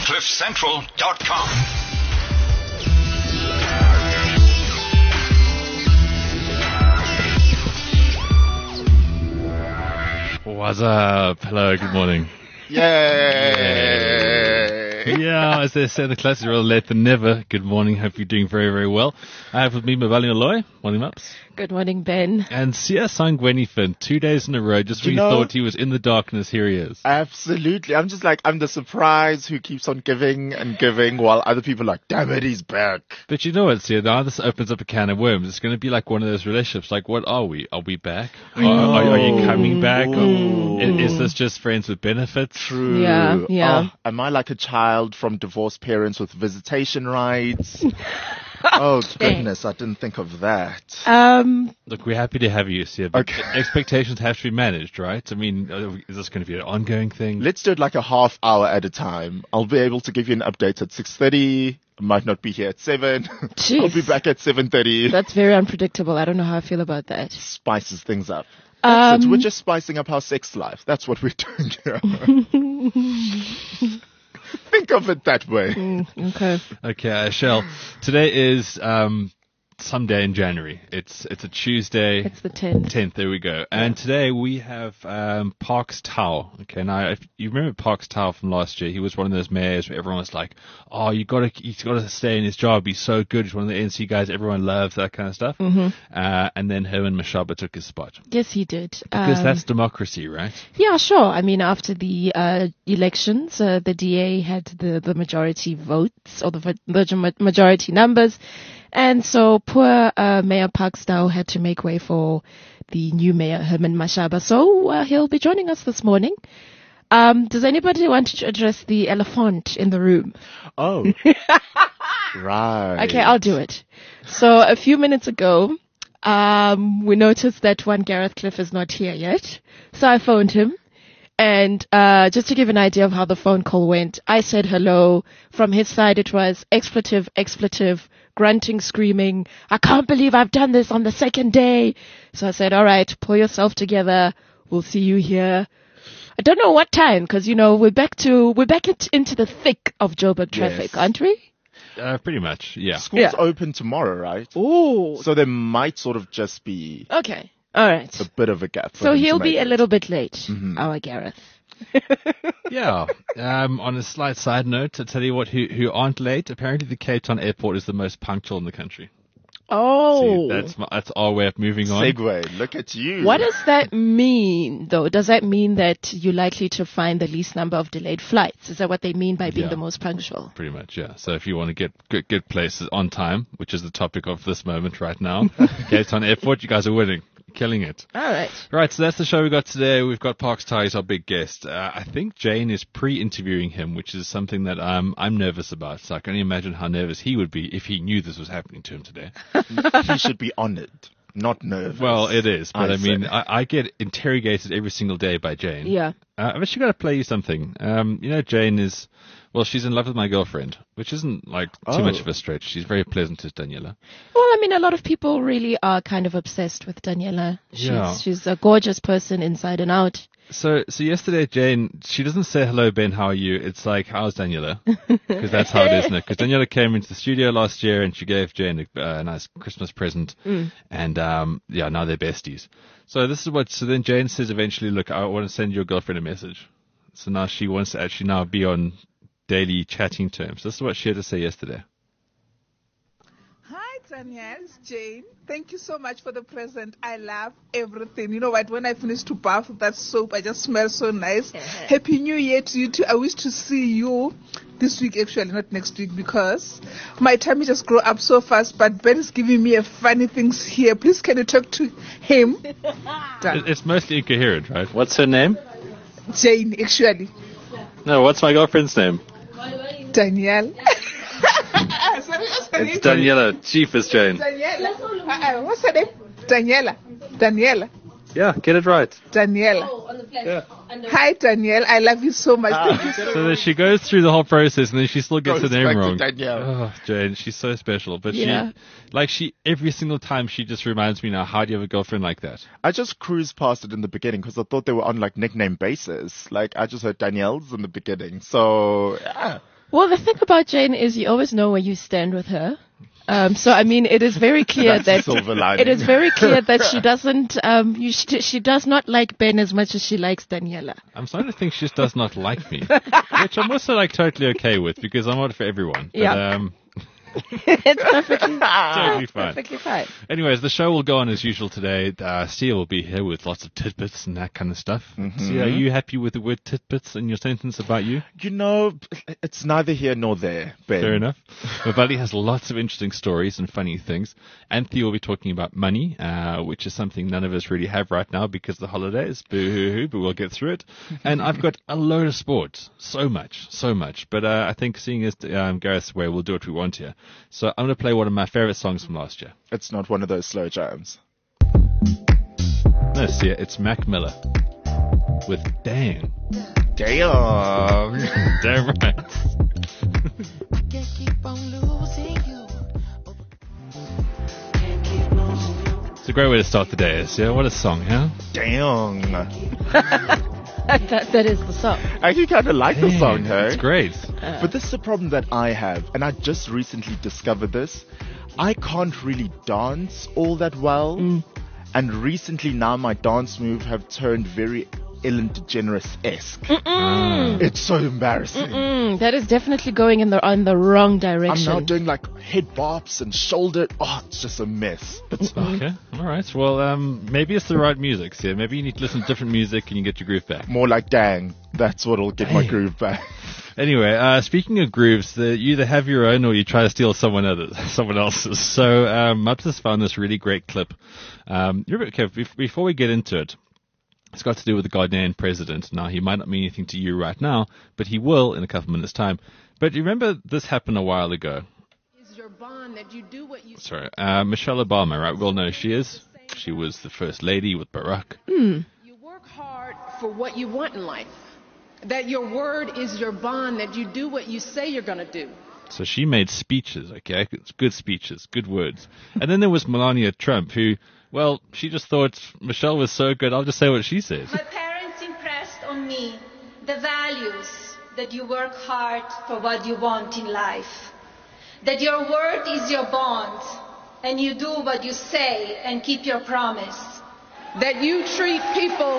CliffCentral.com. What's up? Hello, good morning. Yay! Yeah, as they say in the classic, rather late than never. Good morning. Hope you're doing very, very well. I have with me Mavali Aloy. Morning, Maps. Good morning, Ben. And Sia Sangwenifin, 2 days in a row, just when you thought he was in the darkness, here he is. Absolutely. I'm the surprise who keeps on giving and giving while other people are like, damn it, he's back. But you know what, Sia, now this opens up a can of worms. It's going to be like one of those relationships. Like, what are we? Are we back? Are you coming back? Is this just friends with benefits? True. Yeah. Oh, am I like a child from divorced parents with visitation rights? Oh, goodness, I didn't think of that. Look, we're happy to have you, Sia, but expectations have to be managed, right? I mean, is this going to be an ongoing thing? Let's do it like a half hour at a time. I'll be able to give you an update at 6:30. I might not be here at 7. Jeez. I'll be back at 7:30. That's very unpredictable. I don't know how I feel about that. Spices things up. That's it. We're just spicing up our sex life. That's what we're doing here. Think of it that way. Okay. Okay, Shell. Today is someday in January. It's a Tuesday. It's the 10th. 10th, there we go. And today we have Parks Tau. Okay, now if you remember Parks Tau from last year, he was one of those mayors where everyone was like, "Oh, he's got to stay in his job. He's so good. He's one of the ANC guys everyone loves," that kind of stuff. Mm-hmm. And then Herman Mashaba took his spot. Yes, he did. Because that's democracy, right? Yeah, sure. I mean, after the elections, the DA had the majority votes or the majority numbers. And so poor Mayor Parks Tau had to make way for the new mayor, Herman Mashaba. So he'll be joining us this morning. Does anybody want to address the elephant in the room? Oh. Right. Okay, I'll do it. So a few minutes ago, we noticed that one Gareth Cliff is not here yet. So I phoned him. And just to give an idea of how the phone call went, I said hello. From his side, it was expletive, grunting, screaming. I can't believe I've done this on the second day. So I said, all right, pull yourself together. We'll see you here. I don't know what time, because, we're back into the thick of Joburg traffic, aren't we? Pretty much, yeah. School's open tomorrow, right? Ooh. So there might sort of just be Okay. All right. a bit of a gap. So he'll be a little bit late, our Gareth. Yeah. On a slight side note, to tell you what, who aren't late, apparently the Cape Town airport is the most punctual in the country. Oh. See, that's our way of moving on. Segue. Look at you. What does that mean, though? Does that mean that you're likely to find the least number of delayed flights? Is that what they mean by being the most punctual? Pretty much, yeah. So if you want to get good places on time, which is the topic of this moment right now, Cape Town airport, you guys are winning. Killing it. All right. Right, so that's the show we got today. We've got Parks Tau as our big guest. I think Jane is pre-interviewing him, which is something that I'm nervous about. So I can only imagine how nervous he would be if he knew this was happening to him today. He should be honored, not nervous. Well, it is, but I get interrogated every single day by Jane. Yeah. I've actually got to play you something. Jane is, she's in love with my girlfriend, which isn't like too much of a stretch. She's very pleasant to Daniela. Well, I mean, a lot of people really are kind of obsessed with Daniela. She's a gorgeous person inside and out. So yesterday, Jane, she doesn't say, hello, Ben, how are you? It's like, how's Daniela? Because that's how it is, isn't it? Because Daniela came into the studio last year and she gave Jane a nice Christmas present. And, now they're besties. So then Jane says eventually, look, I want to send your girlfriend a message. So now she wants to actually now be on daily chatting terms. This is what she had to say yesterday. Hi, Danielle. It's Jane. Thank you so much for the present. I love everything. You know what? When I finish to bath with that soap, I just smell so nice. Happy New Year to you too. I wish to see you this week, actually, not next week, because my tummy just grew up so fast. But Ben is giving me a funny things here. Please, can you talk to him? It's mostly incoherent, right? What's her name? Jane, actually. No, what's my girlfriend's name? Danielle. It's Daniela. Chief is Jane. Daniela. What's her name? Daniela. Yeah, get it right. Daniela. Hi, Danielle. I love you so much. Thank you so So then she goes through the whole process and then she still gets the name wrong. Danielle. Oh, Jane, she's so special. But Yeah. she every single time she just reminds me now, how do you have a girlfriend like that? I just cruised past it in the beginning because I thought they were on like nickname basis. Like I just heard Danielle's in the beginning. So, yeah. Well, the thing about Jane is you always know where you stand with her. So I mean, it is very clear that silver lining. it is very clear that she doesn't. She does not like Ben as much as she likes Daniela. I'm starting to think she just does not like me, which I'm also like totally okay with because I'm not for everyone. But, Yeah. It's perfectly totally fine. perfectly fine. Anyways, the show will go on as usual today. Sia will be here with lots of tidbits and that kind of stuff. Sia, are you happy with the word tidbits in your sentence about you? You know, it's neither here nor there, Ben. Fair enough. Mavali has lots of interesting stories and funny things. Anthony will be talking about money, which is something none of us really have right now because of the holidays. Boo-hoo-hoo, but we'll get through it. And I've got a load of sports. So much. But I think seeing as Gareth's way, we'll do what we want here. So I'm going to play one of my favorite songs from last year. It's not one of those slow jams. No, Sia, it's Mac Miller with Dang. Damn. Damn right. It's a great way to start the day, Sia. What a song, huh? Damn. That is the song. I actually kind of like the song, hey? It's great. But this is the problem that I have, and I just recently discovered this. I can't really dance all that well. And recently now my dance moves have turned very Ellen DeGeneres-esque. It's so embarrassing. That is definitely going in the wrong direction. I'm now doing like head bops and shoulder. Oh, it's just a mess. It's Okay, all right. Well, maybe it's the right music, Sia. Maybe you need to listen to different music and you get your groove back. more like dang. That's what'll get my Dang. groove back. Anyway, speaking of grooves, you either have your own or you try to steal someone else's. So, Mubs has found this really great clip. Before we get into it, it's got to do with the Ghanaian president. Now, he might not mean anything to you right now, but he will in a couple minutes' time. But you remember this happened a while ago. Is your bond that you do what you Sorry, Michelle Obama, right? We all know who she is. She was the first lady with Barack. You work hard for what you want in life. That your word is your bond, that you do what you say you're going to do. So she made speeches, okay? Good speeches, good words. And then there was Melania Trump, who, well, she just thought Michelle was so good, I'll just say what she says. My parents impressed on me the values that you work hard for what you want in life. That your word is your bond, and you do what you say and keep your promise. That you treat people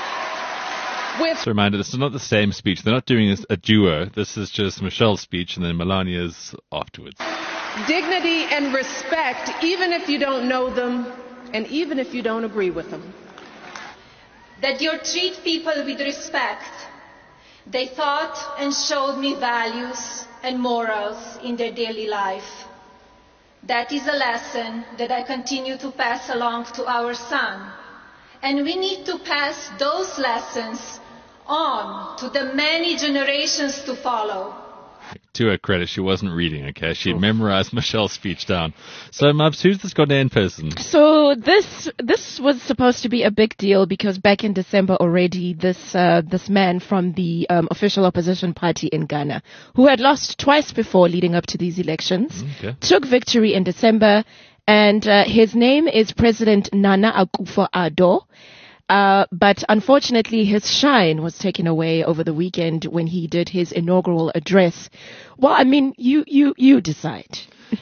with Just a reminder, this is not the same speech. They're not doing a duo. This is just Michelle's speech and then Melania's afterwards. dignity and respect, even if you don't know them and even if you don't agree with them. That you treat people with respect. They taught and showed me values and morals in their daily life. That is a lesson that I continue to pass along to our son. And we need to pass those lessons on to the many generations to follow. To her credit, she wasn't reading, okay? She had memorized Michelle's speech down. So, Mubs, who's this Ghanaian person? So this was supposed to be a big deal because back in December already, this man from the official opposition party in Ghana, who had lost twice before leading up to these elections, took victory in December, and his name is President Nana Akufo-Addo. But unfortunately, his shine was taken away over the weekend when he did his inaugural address. Well, I mean, you decide.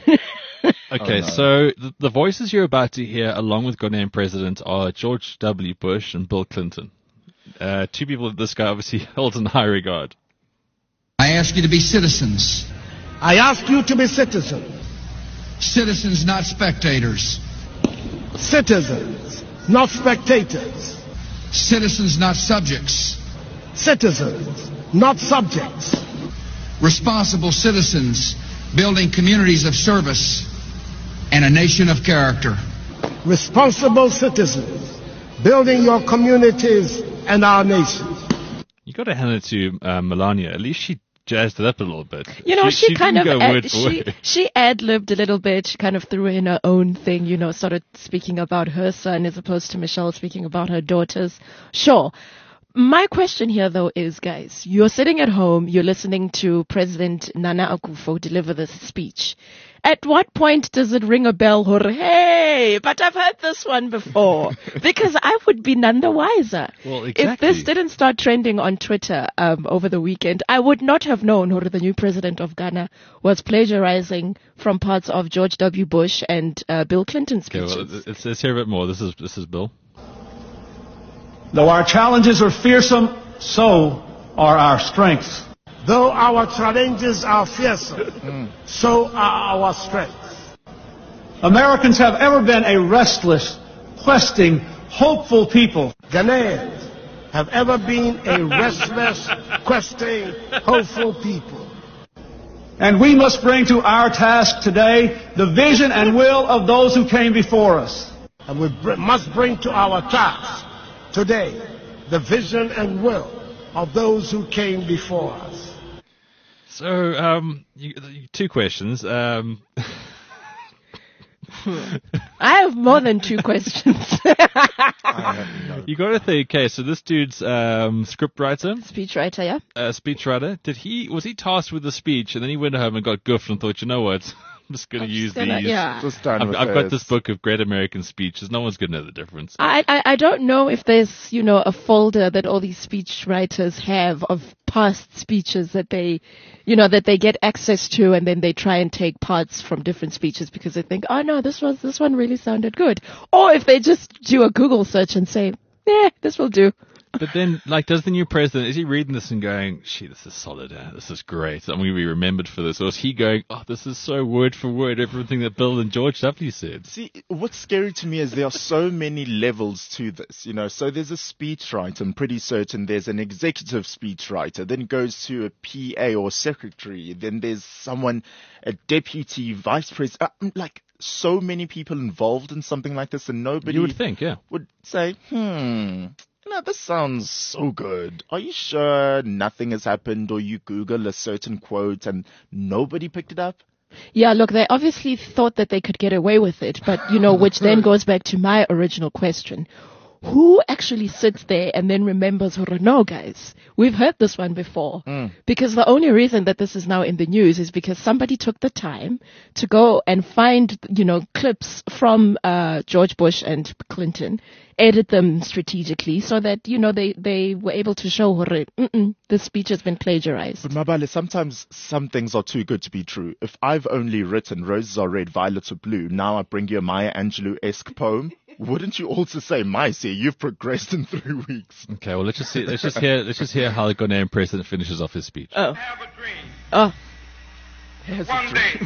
Okay, so the voices you're about to hear, along with Ghanaian president, are George W. Bush and Bill Clinton. Two people that this guy obviously holds in high regard. I ask you to be citizens. I ask you to be citizens. Citizens, not spectators. Citizens, not spectators. Citizens, not subjects. Citizens, not subjects. Responsible citizens, building communities of service and a nation of character. Responsible citizens, building your communities and our nation. You got to hand it to Melania. At least she jazzed it up a little bit. You know, she kind didn't of go word for word. she ad-libbed a little bit. She kind of threw in her own thing, you know, started speaking about her son as opposed to Michelle speaking about her daughters. Sure. my question here, though, is, guys, you're sitting at home, you're listening to President Nana Akufo deliver this speech. At what point does it ring a bell? Hey, but I've heard this one before. Because I would be none the wiser. Well, exactly. If this didn't start trending on Twitter over the weekend, I would not have known who the new president of Ghana was plagiarizing from parts of George W. Bush and Bill Clinton's speeches. Okay, well, let's hear a bit more. This is Bill. Though our challenges are fearsome, so are our strengths. Though our challenges are fearsome, so are our strengths. Americans have ever been a restless, questing, hopeful people. Ghanaians have ever been a restless, questing, hopeful people. And we must bring to our task today the vision and will of those who came before us. And we must bring to our task today the vision and will of those who came before us. So, two questions. I have more than two questions. You got to think, okay, so this dude's scriptwriter. Speechwriter, yeah. Speechwriter. Was he tasked with the speech and then he went home and got goofed and thought, you know what? I'm just going to use these. Yeah. I've got this book of great American speeches. No one's going to know the difference. I don't know if there's, a folder that all these speech writers have of past speeches that they get access to, and then they try and take parts from different speeches because they think, oh no, this one really sounded good. Or if they just do a Google search and say, this will do. But then, does the new president, is he reading this and going, gee, this is solid, this is great, I'm going to be remembered for this? Or is he going, oh, this is so word for word, everything that Bill and George W. said? See, what's scary to me is there are so many levels to this, So there's a speechwriter, I'm pretty certain there's an executive speechwriter, then it goes to a PA or secretary, then there's someone, a deputy vice president, so many people involved in something like this, and nobody you would think, would say, this sounds so good. Are you sure nothing has happened, or you Google a certain quote and nobody picked it up? Yeah, look, they obviously thought that they could get away with it, but, which then goes back to my original question. Who actually sits there and then remembers, no, guys, we've heard this one before. Because the only reason that this is now in the news is because somebody took the time to go and find, clips from George Bush and Clinton, edit them strategically so that, they were able to show this speech has been plagiarized. But Mabale, sometimes some things are too good to be true. If I've only written roses are red, violets are blue, now I bring you a Maya Angelou-esque poem, wouldn't you also say, you've progressed in 3 weeks? Okay, well, let's just hear how the Ghanaian president finishes off his speech. I have a dream. One day,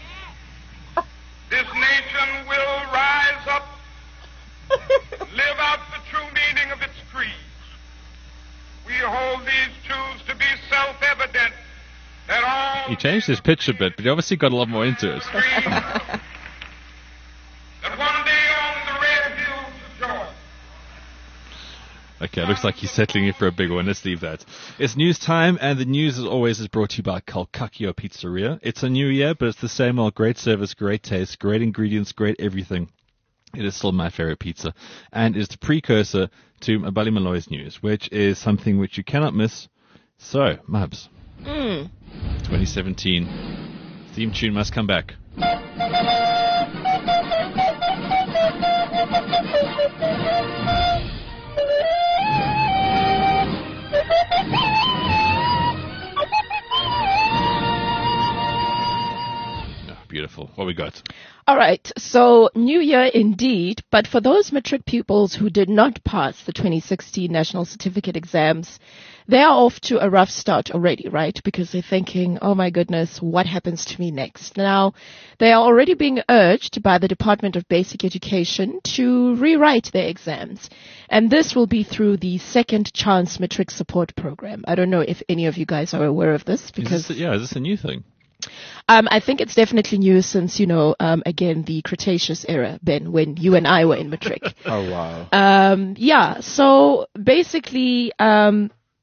this nation will rise up, live out the true meaning of its creed. We hold these truths to be self-evident that all... He changed his pitch a bit, but he obviously got a lot more into it. That one day on the red hills of Georgia. Okay, looks like he's settling in for a big one. Let's leave that. It's news time, and the news, as always, is brought to you by Calcacchio Pizzeria. It's a new year, but it's the same old great service, great taste, great ingredients, great everything. It is still my favorite pizza, and is the precursor to Mabali Maloy's news, which is something which you cannot miss. So, Mabs, 2017, theme tune must come back. Beautiful. What we got? All right. So, new year indeed. But for those matric pupils who did not pass the 2016 national certificate exams, they are off to a rough start already, right? Because they're thinking, oh my goodness, what happens to me next? Now, they are already being urged by the Department of Basic Education to rewrite their exams. And this will be through the Second Chance Matric Support Program. I don't know if any of you guys are aware of this because... Is this a new thing? I think it's definitely new since, again, the Cretaceous era, Ben, when you and I were in matric. Oh, wow. So basically,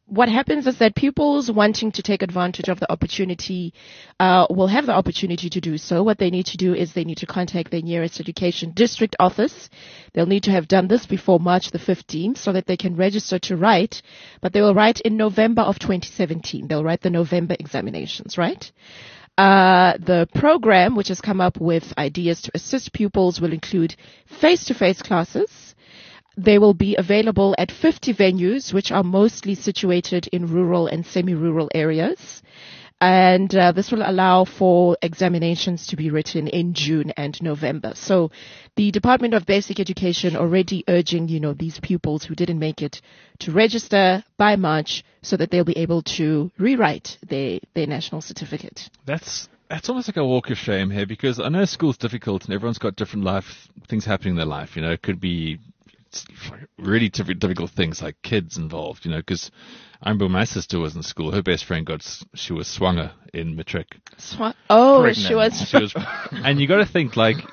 what happens is that pupils wanting to take advantage of the opportunity will have the opportunity to do so. What they need to do is they need to contact their nearest education district office. They'll need to have done this before March the 15th so that they can register to write, but they will write in November of 2017. They'll write the November examinations, right? The program, which has come up with ideas to assist pupils, will include face-to-face classes. They will be available at 50 venues, which are mostly situated in rural and semi-rural areas. And this will allow for examinations to be written in June and November. So the Department of Basic Education already urging, these pupils who didn't make it to register by March so that they'll be able to rewrite their national certificate. That's almost like a walk of shame here, because I know school's difficult and everyone's got different things happening in their life. It could be really difficult things like kids involved, because I remember my sister was in school. Her best friend she was swanger in matric. Pregnant. She was. And you got to think,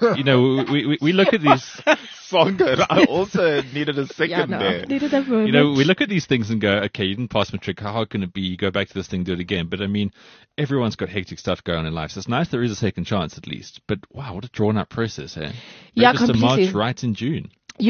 we look at these. Swanger. I also needed a second there. Needed a moment. We look at these things and go, okay, you didn't pass matric. How can it be? You go back to this thing, do it again. But I mean, everyone's got hectic stuff going on in life. So it's nice there is a second chance at least. But wow, what a drawn out process, eh? Yeah, Register completely. March right in June.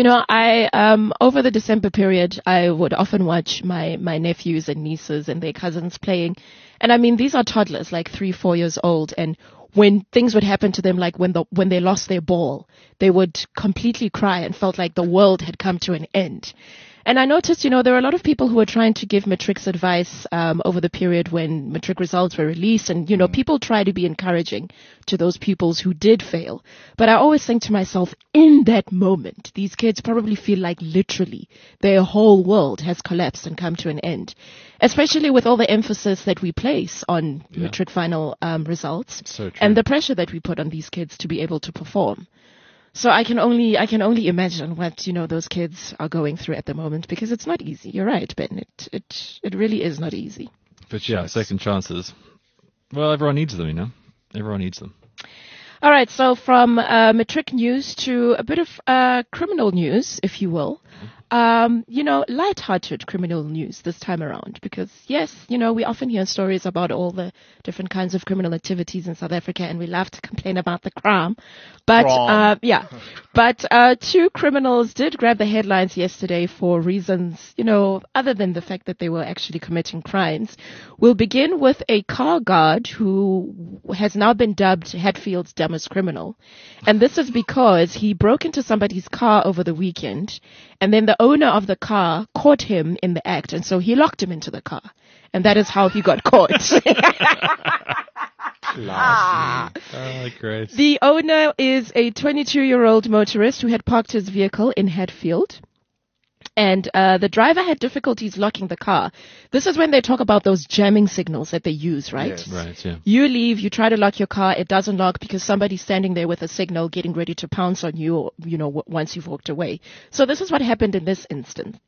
I over the December period, I would often watch my nephews and nieces and their cousins playing. And I mean, these are toddlers, like 3-4 years old. And when things would happen to them, like when they lost their ball, they would completely cry and felt like the world had come to an end. And I noticed, there were a lot of people who were trying to give matrics advice over the period when matric results were released. And, people try to be encouraging to those pupils who did fail. But I always think to myself, in that moment, these kids probably feel like literally their whole world has collapsed and come to an end, especially with all the emphasis that we place on matric final results and the pressure that we put on these kids to be able to perform. So I can only imagine what, those kids are going through at the moment, because it's not easy. You're right, Ben. It really is not easy. But yeah, second chances. Well, everyone needs them, Everyone needs them. All right. So from matric news to a bit of criminal news, if you will. Light-hearted criminal news this time around, because yes, we often hear stories about all the different kinds of criminal activities in South Africa, and we love to complain about the crime. But, two criminals did grab the headlines yesterday for reasons, other than the fact that they were actually committing crimes. We'll begin with a car guard who has now been dubbed Hatfield's dumbest criminal. And this is because he broke into somebody's car over the weekend, and then the owner of the car caught him in the act, and so he locked him into the car. And that is how he got caught. Oh, great. The owner is a 22-year-old motorist who had parked his vehicle in Hatfield. And the driver had difficulties locking the car. This is when they talk about those jamming signals that they use, right? Yes. Right, yeah. You leave, you try to lock your car, it doesn't lock because somebody's standing there with a signal getting ready to pounce on you, once you've walked away. So this is what happened in this incident.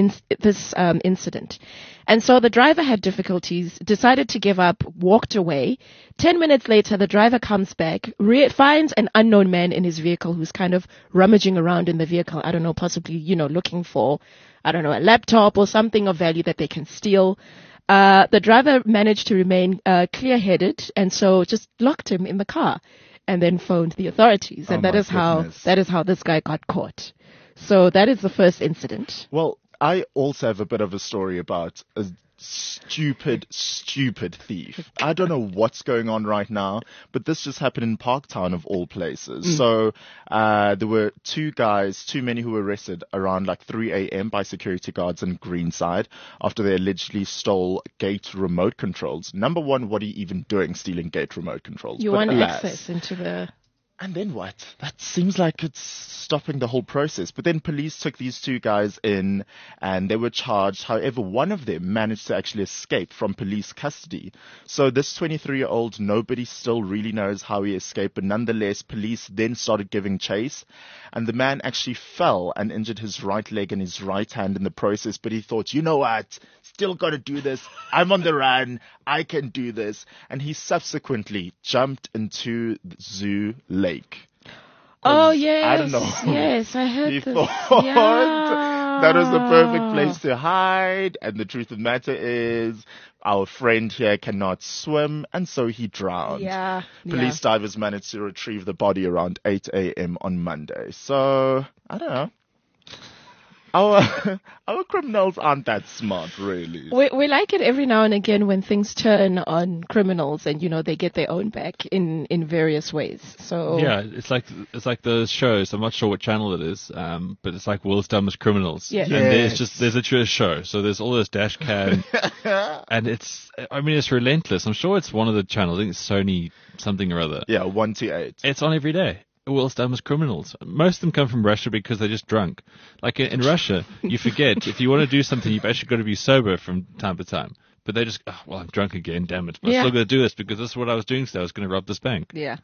And so the driver had difficulties, decided to give up, walked away. 10 minutes later, the driver comes back, finds an unknown man in his vehicle who's kind of rummaging around in the vehicle. I don't know, possibly, looking for, a laptop or something of value that they can steal. The driver managed to remain clear-headed, and so just locked him in the car and then phoned the authorities. And that is how this guy got caught. So that is the first incident. Well, I also have a bit of a story about a stupid thief. I don't know what's going on right now, but this just happened in Parktown of all places. So there were two men who were arrested around like 3 a.m. by security guards in Greenside after they allegedly stole gate remote controls. Number one, what are you even doing stealing gate remote controls? You want access into the... And then what? That seems like it's stopping the whole process. But then police took these two guys in and they were charged. However, one of them managed to actually escape from police custody. So this 23-year-old, nobody still really knows how he escaped. But nonetheless, police then started giving chase. And the man actually fell and injured his right leg and his right hand in the process. But he thought, you know what? Still got to do this. I'm on the run. I can do this. And he subsequently jumped into the Zoo Lake. Oh, yes. I don't know. Yes, I heard he this. thought Yeah. That was the perfect place to hide. And the truth of the matter is, our friend here cannot swim, and so he drowned. Yeah. Police divers managed to retrieve the body around 8 a.m. on Monday. So, I don't know. Our criminals aren't that smart, really. We like it every now and again when things turn on criminals and, they get their own back in various ways. So yeah, it's like those shows. I'm not sure what channel it is, but it's like World's Dumbest Criminals. Yeah. And there's literally a show. So there's all this dash cam, and it's relentless. I'm sure it's one of the channels. I think it's Sony something or other. Yeah, 1 to 8. It's on every day. World's Dumbest Criminals. Most of them come from Russia because they're just drunk. Like in Russia, you forget if you want to do something, you've actually got to be sober from time to time. But they just, I'm drunk again, damn it. I'm still going to do this because this is what I was doing today. I was going to rob this bank. Yeah.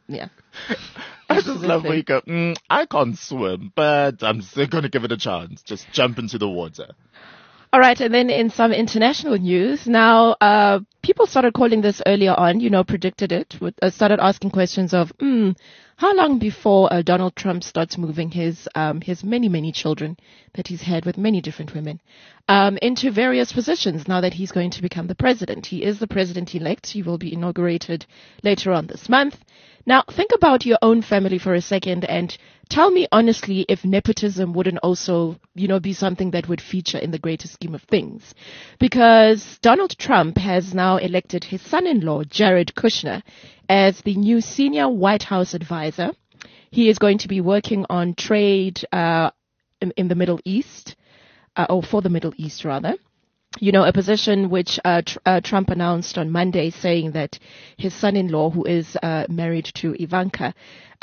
I just love where you go, I can't swim, but I'm still going to give it a chance. Just jump into the water. All right, and then in some international news, now people started calling this earlier on, predicted it, started asking questions of, how long before Donald Trump starts moving his many, many children that he's had with many different women into various positions now that he's going to become the president. He is the president-elect. He will be inaugurated later on this month. Now, think about your own family for a second and tell me honestly if nepotism wouldn't also, be something that would feature in the greater scheme of things. Because Donald Trump has now elected his son-in-law, Jared Kushner, as the new senior White House advisor. He is going to be working on trade in the Middle East, or for the Middle East, rather. A position which Trump announced on Monday, saying that his son-in-law, who is married to Ivanka,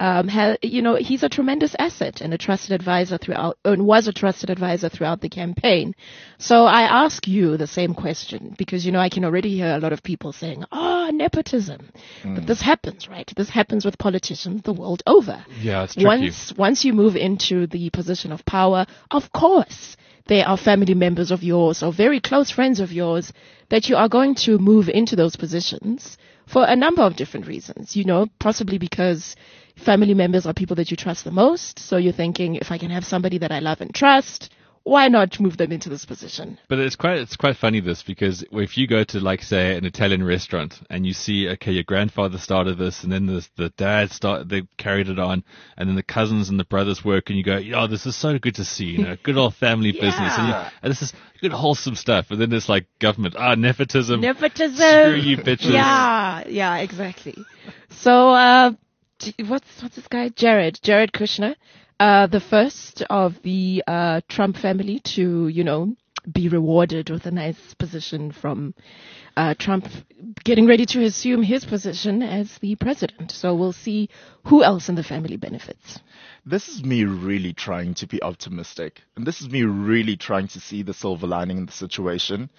he's a tremendous asset and a trusted advisor was a trusted advisor throughout the campaign. So I ask you the same question because, I can already hear a lot of people saying, nepotism. But this happens, right? This happens with politicians the world over. Yeah, it's tricky. Once you move into the position of power, of course, they are family members of yours or very close friends of yours that you are going to move into those positions for a number of different reasons. Possibly because family members are people that you trust the most. So you're thinking, if I can have somebody that I love and trust, why not move them into this position? But it's quite funny this, because if you go to, like, say, an Italian restaurant and you see, okay, your grandfather started this, and then the dad they carried it on, and then the cousins and the brothers work, and you go, this is so good to see, good old family business, and this is good wholesome stuff. And then there's like government, nepotism, screw you bitches. Yeah, exactly. So, what's this guy? Jared Kushner. The first of the Trump family to, be rewarded with a nice position from Trump getting ready to assume his position as the president. So we'll see who else in the family benefits. This is me really trying to be optimistic. And this is me really trying to see the silver lining in the situation.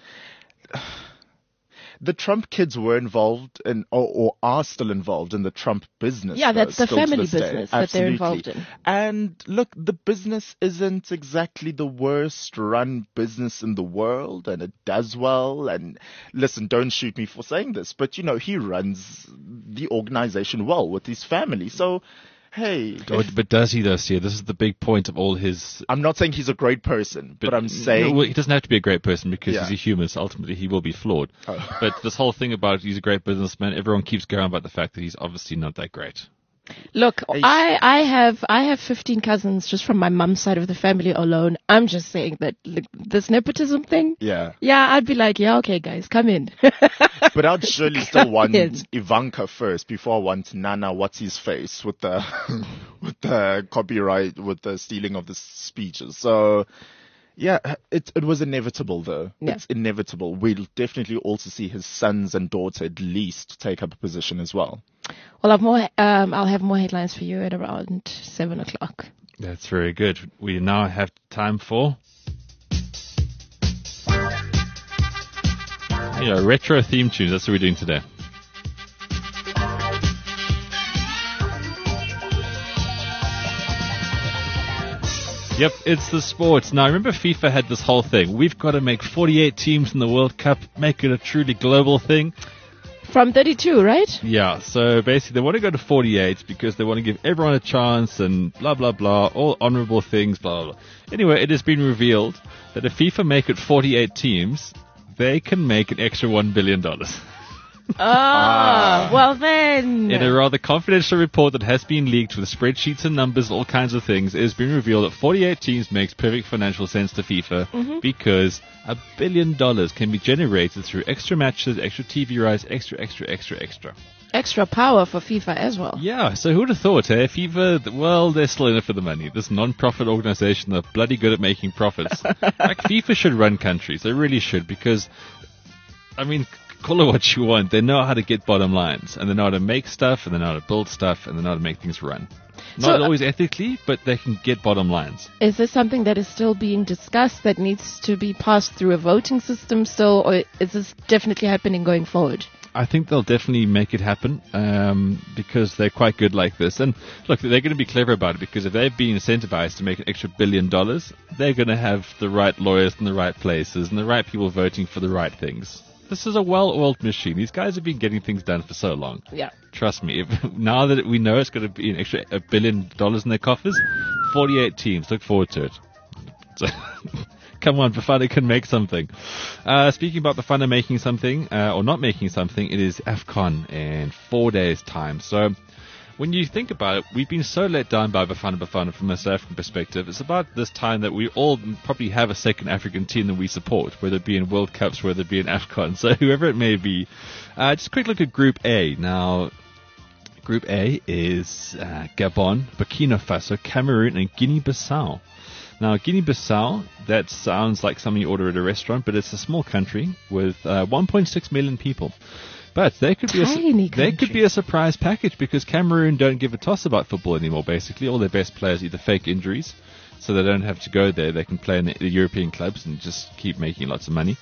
The Trump kids were involved in, or are still involved in the Trump business. Yeah, that's the family business that Absolutely. they're involved in. And look, the business isn't exactly the worst run business in the world, and it does well. And listen, don't shoot me for saying this, but he runs the organization well with his family. So, hey. But does he though, Sia? This is the big point of all his... I'm not saying he's a great person, but I'm saying... No, he doesn't have to be a great person because he's a human, so ultimately he will be flawed. Oh. But this whole thing about he's a great businessman, everyone keeps going about the fact that he's obviously not that great. Look, I have 15 cousins just from my mum's side of the family alone. I'm just saying that this nepotism thing. Yeah, I'd be like, okay, guys, come in. But I'd surely still want Ivanka first before I want Nana. What's his face with the with the copyright, with the stealing of the speeches. So. Yeah, it was inevitable though. Yeah. It's inevitable. We'll definitely also see his sons and daughter at least take up a position as well. Well, I'll have more headlines for you at around 7 o'clock. That's very good. We now have time for retro theme tunes. That's what we're doing today. Yep, it's the sports. Now, remember FIFA had this whole thing. We've got to make 48 teams in the World Cup, make it a truly global thing. From 32, right? Yeah, so basically they want to go to 48 because they want to give everyone a chance and blah, blah, blah, all honorable things, blah, blah, blah. Anyway, it has been revealed that if FIFA make it 48 teams, they can make an extra $1 billion. Well then. In a rather confidential report that has been leaked with spreadsheets and numbers, all kinds of things, it has been revealed that 48 teams makes perfect financial sense to FIFA because $1 billion can be generated through extra matches, extra TV rights, extra. Extra power for FIFA as well. Yeah, so who would have thought, eh? FIFA, well, they're still in it for the money. This non-profit organization, they're bloody good at making profits. Like, FIFA should run countries. They really should because, I mean, call it what you want. They know how to get bottom lines, and they know how to make stuff, and they know how to build stuff, and they know how to make things run. Not always ethically, but they can get bottom lines. Is this something that is still being discussed that needs to be passed through a voting system still, or is this definitely happening going forward? I think they'll definitely make it happen because they're quite good like this. And look, they're going to be clever about it because if they've been incentivized to make an extra $1 billion, they're going to have the right lawyers in the right places and the right people voting for the right things. This is a well-oiled machine. These guys have been getting things done for so long. Yeah. Trust me. Now that we know it's going to be an extra $1 billion in their coffers, 48 teams. Look forward to it. So come on, Bafana can make something. Speaking about Bafana making something, or not making something, it is AFCON in 4 days' time. So when you think about it, we've been so let down by Bafana from a South African perspective. It's about this time that we all probably have a second African team that we support, whether it be in World Cups, whether it be in AFCON. So whoever it may be. Just a quick look at Group A. Now, Group A is Gabon, Burkina Faso, Cameroon, and Guinea-Bissau. Now, Guinea-Bissau, that sounds like something you order at a restaurant, but it's a small country with 1.6 million people. But they could be a surprise package because Cameroon don't give a toss about football anymore, basically. All their best players either fake injuries, so they don't have to go there. They can play in the European clubs and just keep making lots of money.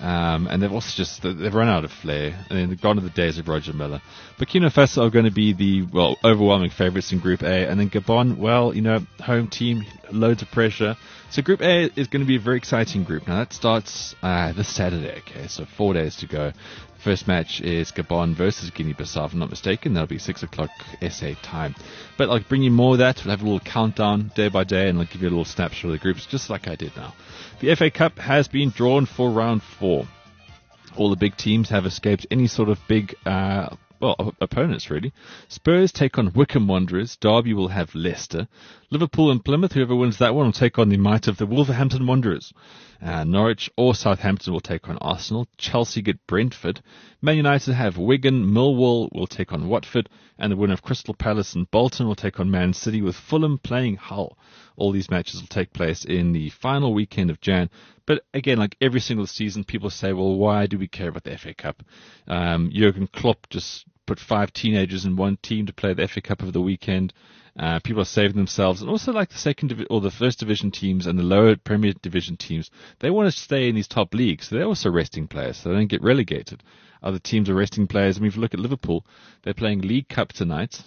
And they've also they've run out of flair. And they've gone to the days of Roger Miller. Burkina Faso are going to be the, overwhelming favorites in Group A. And then Gabon, home team, loads of pressure. So Group A is going to be a very exciting group. Now that starts this Saturday, okay? So 4 days to go. First match is Gabon versus Guinea-Bissau, if I'm not mistaken. That'll be 6 o'clock SA time. But I'll bring you more of that. We'll have a little countdown day by day, and I'll give you a little snapshot of the groups, just like I did now. The FA Cup has been drawn for round 4. All the big teams have escaped any sort of big opponents, really. Spurs take on Wycombe Wanderers. Derby will have Leicester. Liverpool and Plymouth, whoever wins that one, will take on the might of the Wolverhampton Wanderers. Norwich or Southampton will take on Arsenal. Chelsea get Brentford. Man United have Wigan. Millwall will take on Watford. And the winner of Crystal Palace and Bolton will take on Man City, with Fulham playing Hull. All these matches will take place in the final weekend of Jan. But again, like every single season, people say, well, why do we care about the FA Cup? Jurgen Klopp just put 5 teenagers in one team to play the FA Cup over the weekend. People are saving themselves, and also like the first division teams and the lower Premier Division teams, they want to stay in these top leagues. So they're also resting players, so they don't get relegated. Other teams are resting players. I mean, if you look at Liverpool, they're playing League Cup tonight.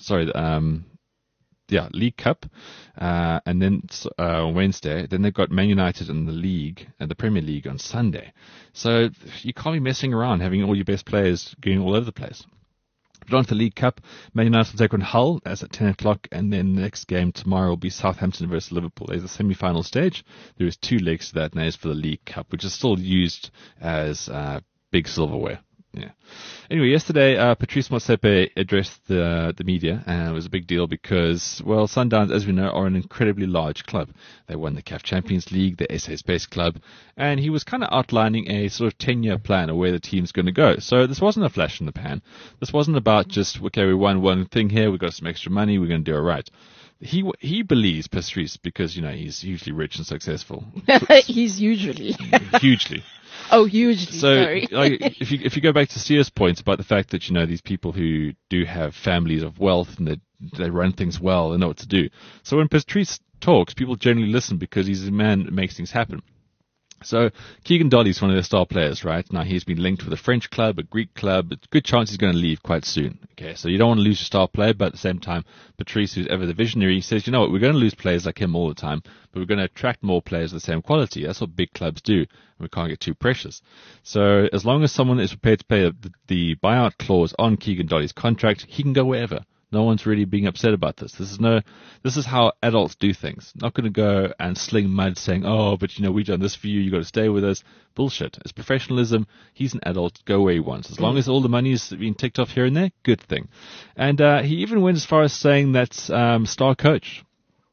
League Cup, and then Wednesday. Then they've got Man United in the league and the Premier League on Sunday. So you can't be messing around having all your best players going all over the place. But on to the League Cup, Man United will take on Hull. That's at 10 o'clock. And then the next game tomorrow will be Southampton versus Liverpool. There's a semi-final stage. There is 2 legs to that, and that is for the League Cup, which is still used as big silverware. Yeah. Anyway, yesterday, Patrice Motsepe addressed the media, and it was a big deal because, well, Sundowns, as we know, are an incredibly large club. They won the CAF Champions League, the SA's best club, and he was kind of outlining a sort of 10-year plan of where the team's going to go. So this wasn't a flash in the pan. This wasn't about just, okay, we won one thing here, we got some extra money, we're going to do it right. He believes, Patrice, because, he's hugely rich and successful. He's usually. Hugely. Oh, hugely. So, sorry. if you go back to Sia's points about the fact that these people who do have families of wealth and they run things well and know what to do. So when Patrice talks, people generally listen because he's a man that makes things happen. So Keegan Dolly's one of their star players, right? Now he's been linked with a French club, a Greek club. It's a good chance he's going to leave quite soon. Okay, so you don't want to lose your star player, but at the same time, Patrice, who's ever the visionary, says, you know what, we're going to lose players like him all the time, but we're going to attract more players of the same quality. That's what big clubs do. We can't get too precious. So as long as someone is prepared to pay the buyout clause on Keegan Dolly's contract, he can go wherever. No one's really being upset about this. This is how adults do things. Not going to go and sling mud saying, oh, but we've done this for you. You've got to stay with us. Bullshit. It's professionalism. He's an adult. Go where he wants. As long as all the money is being ticked off here and there, good thing. And he even went as far as saying that star coach.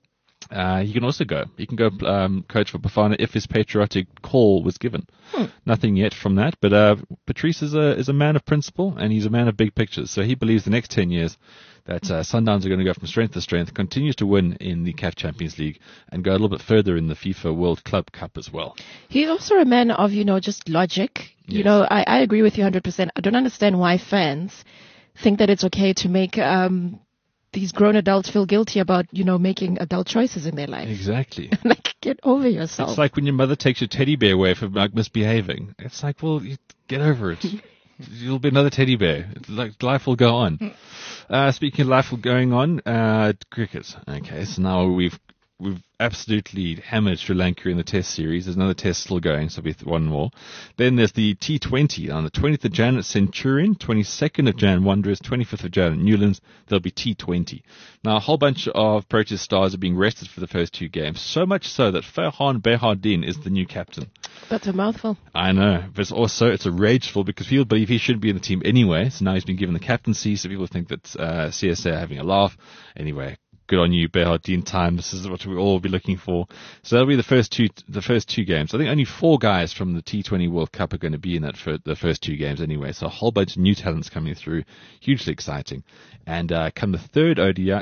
He can also go. He can go coach for Bafana if his patriotic call was given. Nothing yet from that, but Patrice is a man of principle, and he's a man of big pictures. So he believes the next 10 years that Sundowns are going to go from strength to strength, continues to win in the CAF Champions League, and go a little bit further in the FIFA World Club Cup as well. He's also a man of, just logic. Yes. I agree with you 100%. I don't understand why fans think that it's okay to make these grown adults feel guilty about, making adult choices in their life. Exactly. Like, get over yourself. It's like when your mother takes your teddy bear away for misbehaving. It's like, well, get over it. You'll be another teddy bear. Like, life will go on. Speaking of life going on, cricket. Okay, so now we've absolutely hammered Sri Lanka in the test series. There's another test still going, so we'll be one more. Then there's the T20 on the 20th of Jan at Centurion, 22nd of Jan Wanderers, 25th of Jan at Newlands. There'll be T20. Now a whole bunch of Proteas stars are being rested for the first two games, so much so that Farhan Behardine is the new captain. That's a mouthful. I know, but it's a rageful because people believe he shouldn't be in the team anyway, so now he's been given the captaincy, so people think that CSA are having a laugh. Anyway, good on you, Behardine time. This is what we'll all be looking for. So that'll be the first two games. I think only 4 guys from the T20 World Cup are going to be in the first 2 games anyway. So a whole bunch of new talents coming through. Hugely exciting. And come the third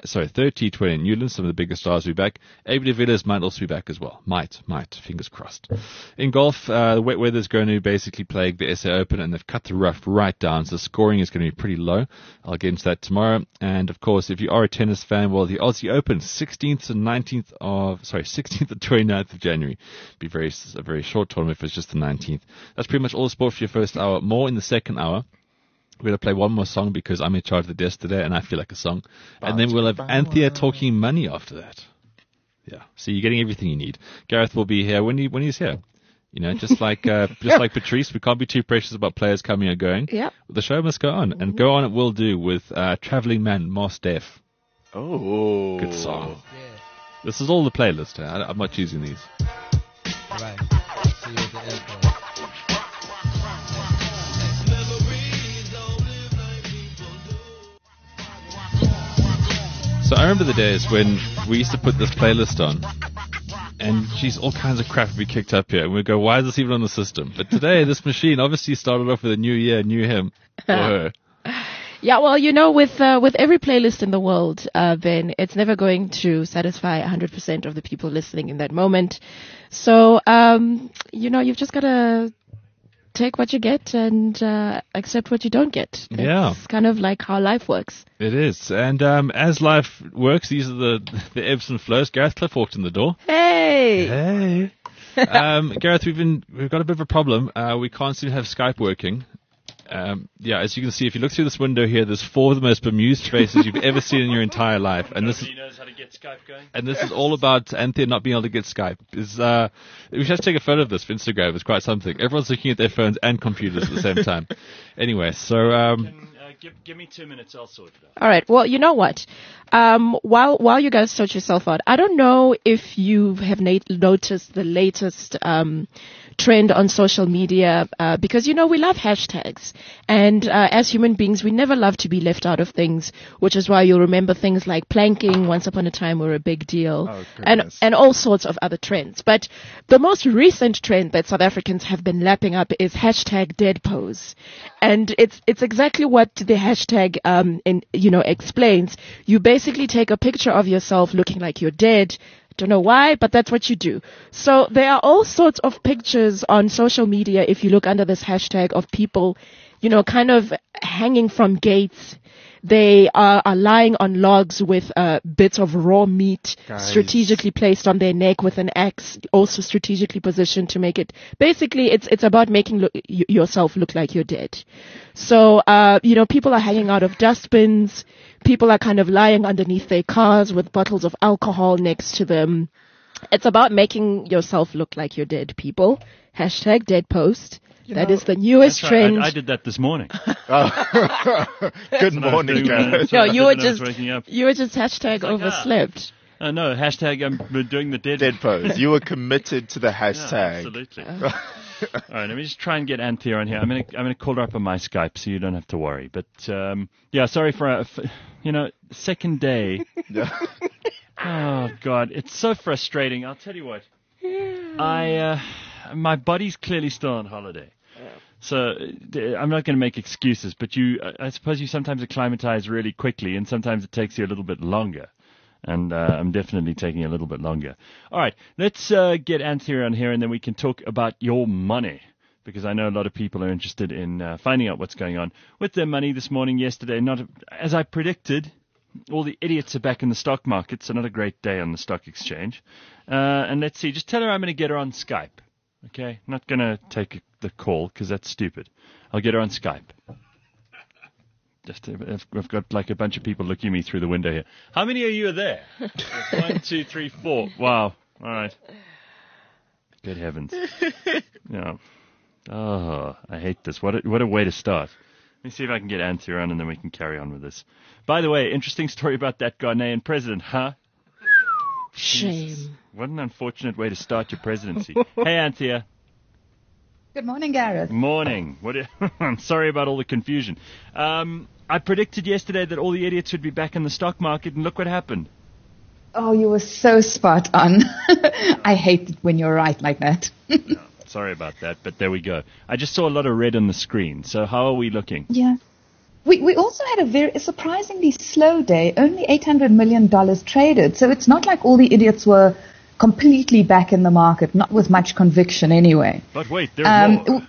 T20 in Newlands, some of the biggest stars will be back. AB de Villiers might also be back as well. Might. Fingers crossed. In golf, the wet weather's going to basically plague the SA Open, and they've cut the rough right down. So the scoring is going to be pretty low. I'll get into that tomorrow. And of course, if you are a tennis fan, well, the Aussie Open, 16th and 29th of January. Be a very short tournament if it's just the 19th. That's pretty much all the sport for your first hour. More in the second hour. We're going to play one more song because I'm in charge of the desk today and I feel like a song. And then we'll have Anthea talking money after that. Yeah. So you're getting everything you need. Gareth will be here when he's here. Just like Patrice, we can't be too precious about players coming or going. Yeah. The show must go on. And go on it will do with Traveling Man, Mos Def. Oh. Good song. Yeah. This is all the playlist. I'm not choosing these. Right. See you at the airport. So I remember the days when we used to put this playlist on, and all kinds of crap would be kicked up here, and we'd go, why is this even on the system? But today, this machine obviously started off with a new year, new him, or her. Yeah, well, with every playlist in the world, Ben, it's never going to satisfy 100% of the people listening in that moment. So, you've just got to take what you get and accept what you don't get. It's kind of like how life works. It is. And as life works, these are the ebbs and flows. Gareth Cliff walked in the door. Hey! Gareth, we've got a bit of a problem. We can't seem to have Skype working. As you can see, if you look through this window here, there's 4 of the most bemused faces you've ever seen in your entire life. And Nobody knows how to get Skype going. And this is all about Anthea not being able to get Skype. We should take a photo of this for Instagram. It's quite something. Everyone's looking at their phones and computers at the same time. Anyway, so... Give me 2 minutes, I'll sort it out. All right. Well, you know what? While you guys sort yourself out, I don't know if you have noticed the latest trend on social media, because we love hashtags, and as human beings we never love to be left out of things, which is why you'll remember things like planking once upon a time were a big deal, and all sorts of other trends. But the most recent trend that South Africans have been lapping up is hashtag dead pose, and it's exactly what the hashtag explains. You basically take a picture of yourself looking like you're dead. Don't know why, but that's what you do. So there are all sorts of pictures on social media, if you look under this hashtag, of people, kind of hanging from gates, They are lying on logs with bits of raw meat strategically placed on their neck with an axe, also strategically positioned to make it. Basically, it's about making yourself look like you're dead. So, people are hanging out of dustbins. People are kind of lying underneath their cars with bottles of alcohol next to them. It's about making yourself look like you're dead, people. Hashtag dead post. That is the newest trend. I did that this morning. Good morning, guys. No, you were just hashtag overslept. No, hashtag I'm doing the dead pose. You were committed to the hashtag. Yeah, absolutely. All right, let me just try and get Anthea on here. I'm gonna call her up on my Skype so you don't have to worry. But sorry for second day. Oh God, it's so frustrating. I'll tell you what. My body's clearly still on holiday. So I'm not going to make excuses, but I suppose you sometimes acclimatize really quickly, and sometimes it takes you a little bit longer. And I'm definitely taking a little bit longer. All right, let's get Anthea on here, and then we can talk about your money, because I know a lot of people are interested in finding out what's going on with their money this morning, yesterday. Not as I predicted, all the idiots are back in the stock market, so not a great day on the stock exchange. And let's see, just tell her I'm going to get her on Skype. Okay, not going to take the call because that's stupid. I'll get her on Skype. I've got like a bunch of people looking at me through the window here. How many of you are there? 1, 2, 3, 4. Wow. All right. Good heavens. Yeah. Oh, I hate this. What a way to start. Let me see if I can get Anthea on, and then we can carry on with this. By the way, interesting story about that Ghanaian president, huh? Shame. Jesus. What an unfortunate way to start your presidency. Hey, Anthea. Good morning, Gareth. Morning. I'm sorry about all the confusion. I predicted yesterday that all the idiots would be back in the stock market, and look what happened. Oh, you were so spot on. I hate it when you're right like that. No, sorry about that, but there we go. I just saw a lot of red on the screen. So how are we looking? Yeah. We also had a surprisingly slow day, only $800 million traded. So it's not like all the idiots were completely back in the market, not with much conviction anyway. But wait, there's more.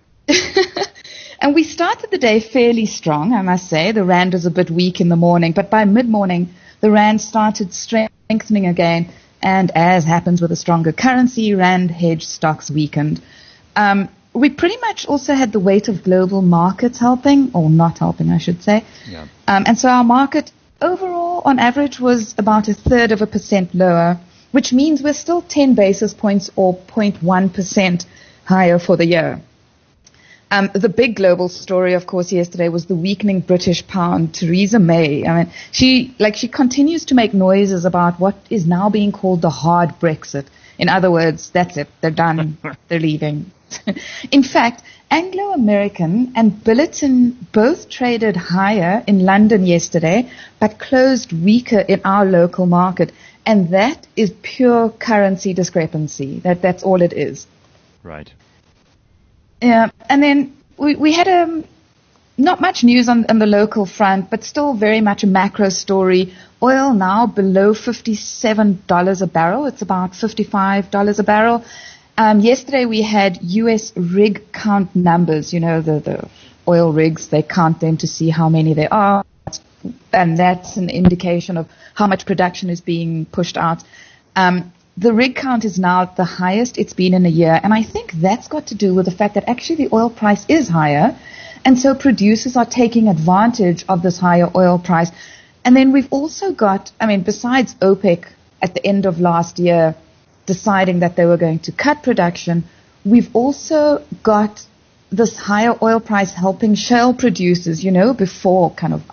And we started the day fairly strong, I must say. The rand was a bit weak in the morning, but by mid-morning, the rand started strengthening again. And as happens with a stronger currency, rand hedge stocks weakened. We pretty much also had the weight of global markets helping, or not helping, I should say. Yeah. And so our market overall, on average, was about 1/3% lower, which means we're still 10 basis points or 0.1% higher for the year. The big global story, of course, yesterday was the weakening British pound. Theresa May, I mean, she continues to make noises about what is now being called the hard Brexit. In other words, that's it. They're done. They're leaving. In fact, Anglo American and Billiton both traded higher in London yesterday, but closed weaker in our local market. And that is pure currency discrepancy. That's all it is. Right. Yeah, and then we had not much news on the local front, but still very much a macro story. Oil now below $57 a barrel. It's about $55 a barrel. Yesterday we had U.S. rig count numbers. You know, the oil rigs, they count them to see how many there are. And that's an indication of how much production is being pushed out. The rig count is now the highest it's been in a year, and I think that's got to do with the fact that actually the oil price is higher, and so producers are taking advantage of this higher oil price. And then we've also got, besides OPEC at the end of last year deciding that they were going to cut production, we've also got this higher oil price helping shale producers. You know, before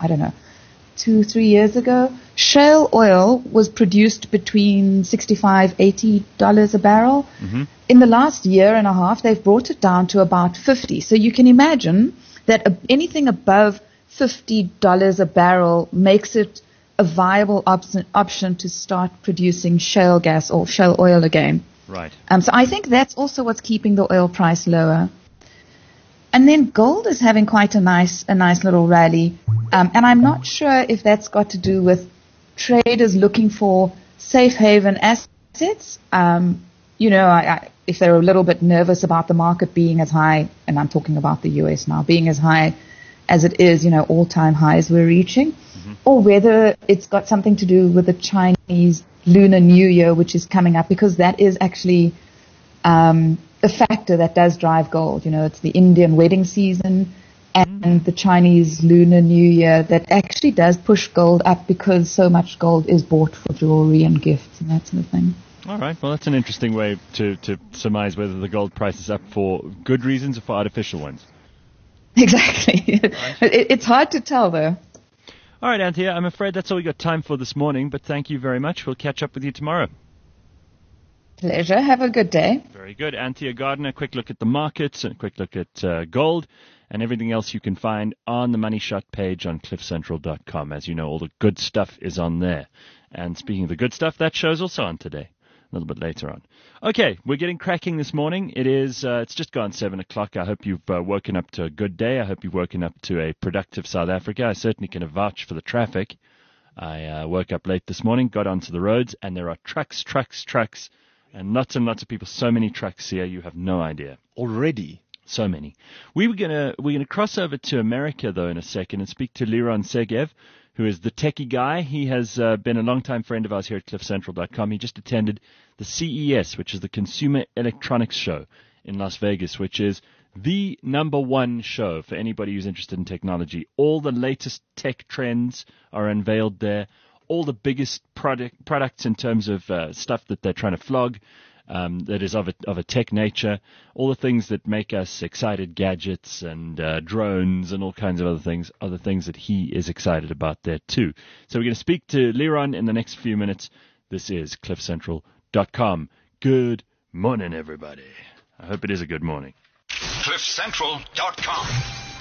2-3 years ago, shale oil was produced between $65-$80 a barrel. Mm-hmm. In the last year and a half, they've brought it down to about $50. So you can imagine that anything above $50 a barrel makes it a viable option to start producing shale gas or shale oil again. Right. So I think that's also what's keeping the oil price lower. And then gold is having quite a nice little rally. And I'm not sure if that's got to do with traders looking for safe haven assets. If they're a little bit nervous about the market being as high, and I'm talking about the US now, being as high as it is, all-time highs we're reaching, or whether it's got something to do with the Chinese Lunar New Year, which is coming up, because that is actually a factor that does drive gold. It's the Indian wedding season and the Chinese Lunar New Year that actually does push gold up because so much gold is bought for jewelry and gifts and that sort of thing. All right. Well, that's an interesting way to surmise whether the gold price is up for good reasons or for artificial ones. Exactly. It's hard to tell, though. All right, Anthea, I'm afraid that's all we got time for this morning, but thank you very much. We'll catch up with you tomorrow. Pleasure. Have a good day. Very good. Anthea Gardner, quick look at the markets, and a quick look at gold, and everything else you can find on the Money Shot page on cliffcentral.com. As you know, all the good stuff is on there. And speaking of the good stuff, that show's also on today, a little bit later on. Okay, we're getting cracking this morning. It's just gone 7 o'clock. I hope you've woken up to a good day. I hope you've woken up to a productive South Africa. I certainly can vouch for the traffic. I woke up late this morning, got onto the roads, and there are trucks, and lots of people. So many trucks here, you have no idea. Already? So many. We're gonna cross over to America, though, in a second and speak to Liron Segev, who is the techie guy. He has been a long-time friend of ours here at cliffcentral.com. He just attended the CES, which is the Consumer Electronics Show in Las Vegas, which is the #1 show for anybody who's interested in technology. All the latest tech trends are unveiled there. All the biggest products in terms of stuff that they're trying to flog, that is of a tech nature. All the things that make us excited, gadgets and drones and all kinds of other things, are the things that he is excited about there too. So we're going to speak to Liron in the next few minutes. This is cliffcentral.com. Good morning, everybody. I hope it is a good morning. cliffcentral.com